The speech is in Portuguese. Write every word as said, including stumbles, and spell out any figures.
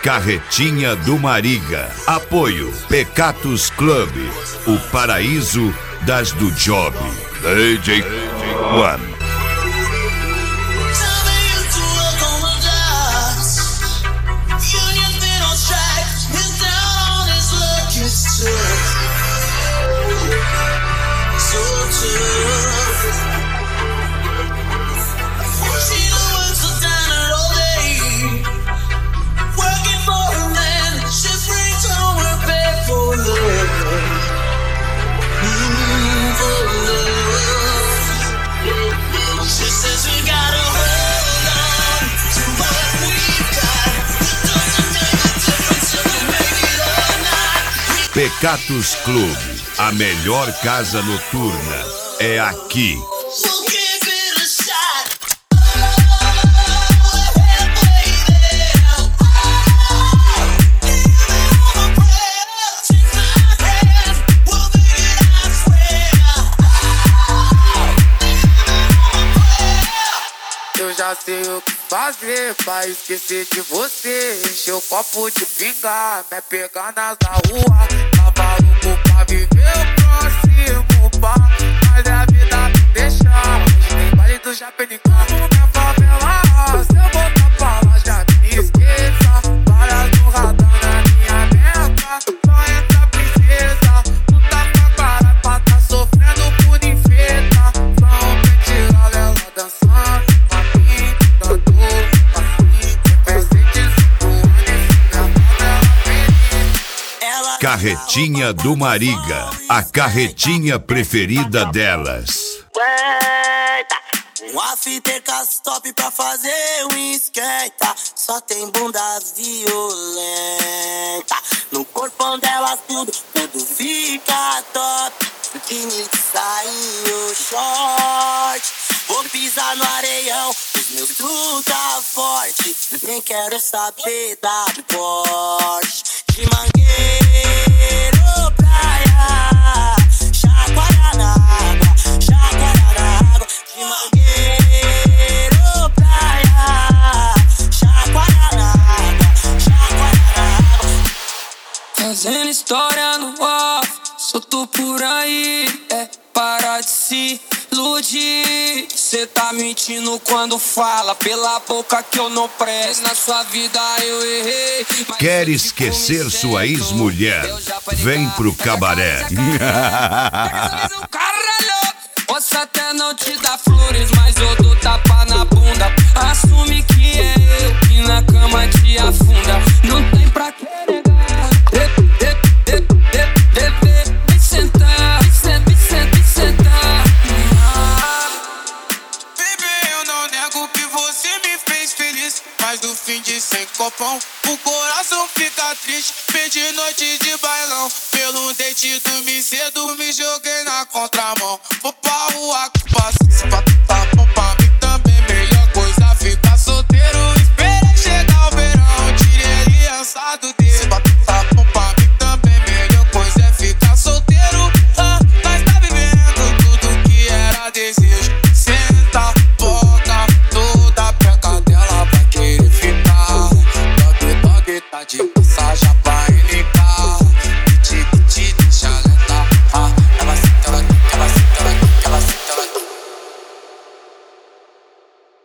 Carretinha do Mariga. Apoio Pecatus Club, o paraíso das do job. D J One. Pecatus Club, a melhor casa noturna é aqui. Eu já sei o que fazer pra esquecer de você. Encher o copo de pinga, me pegar nas da rua. Tá maluco pra viver o próximo pá. Mas é a vida me deixar. Hoje tem baile do Japenicão, minha favela. Se eu voltar pra lá já me esqueça. Para no radar na minha meta. Só entra princesa. Tu tá com a cara pra tá sofrendo por infeta. Só um pente lá, ela dançando. Carretinha do Mariga, a carretinha preferida delas. Um aftercast top pra fazer um esquenta. Só tem bunda violenta. No corpão delas tudo, tudo fica top. Biquíni saiu short. Vou pisar no areião, os meus truta forte. Nem quero saber da Porsche. De Mangueiro, praia. Chacoalhar na água, chacoalhar na água. De Mangueiro, praia. Chacoalhar na água, chacoalhar na água. Fazendo história no off, solto por aí. É, para de se iludir. Cê tá mentindo quando fala pela boca que eu não presto. Na sua vida eu errei. Quer esquecer sua ex-mulher? Vem pro cabaré. Posso até não te dar flores, mas eu dou tapa na bunda. Assume que é eu que na cama te afunda. Não tem pra que negar. Vem sentar, vem sentar, vem sentar. Mas no fim de sem copão, o coração fica triste. Perdi noite de bailão. Pelo date dormi cedo, me joguei na contramão. Vou pra rua que passa